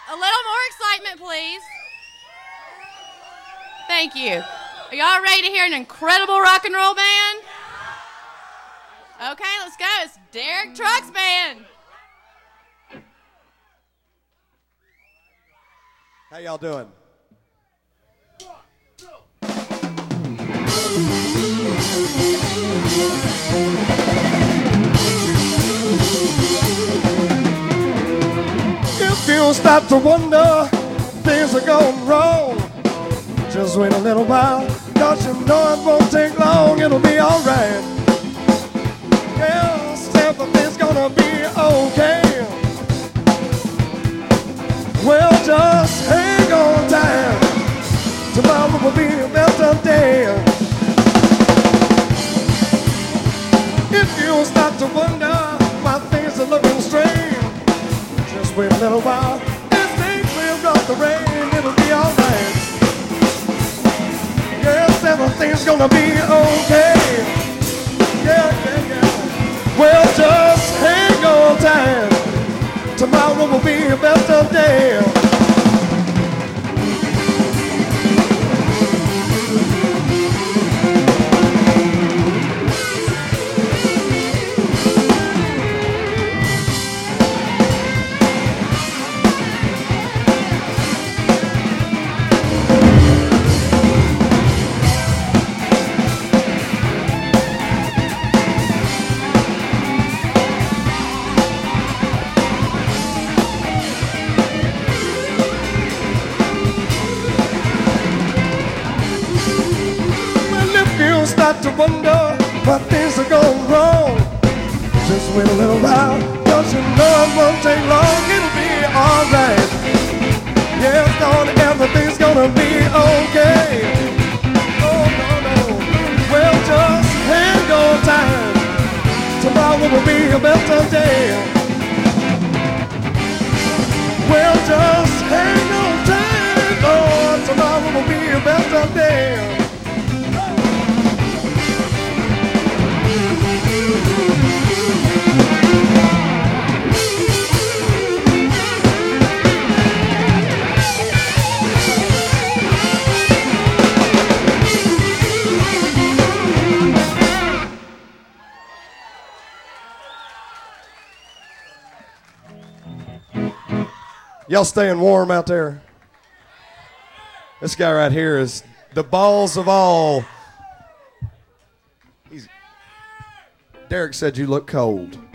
A little more excitement, please. Thank you. Are y'all ready to hear an incredible rock and roll band? Okay, let's go. It's Derek Trucks Band. How y'all doing? If you start to wonder things are going wrong, just wait a little while, 'cause you know it won't take long, it'll be alright. Yes, everything's gonna be okay. Well, just hang on tight, tomorrow will be a better day. If you start to wonder why things are looking strange, just wait a little while, this thing clears up the rain, it'll be alright. Yes, everything's gonna be okay. Yeah, yeah, yeah. Well, just hang on tight, tomorrow will be a better day. Start to wonder why things are going wrong, just wait a little while, 'cause you know it won't take long, it'll be alright. Yes, Lord, everything's gonna be okay. Oh, no, no. Well, just hang on tight, tomorrow will be a better day. Well, just hang on tight, Lord, tomorrow will be a better day. Y'all staying warm out there? This guy right here is the balls of all. Derek said you look cold.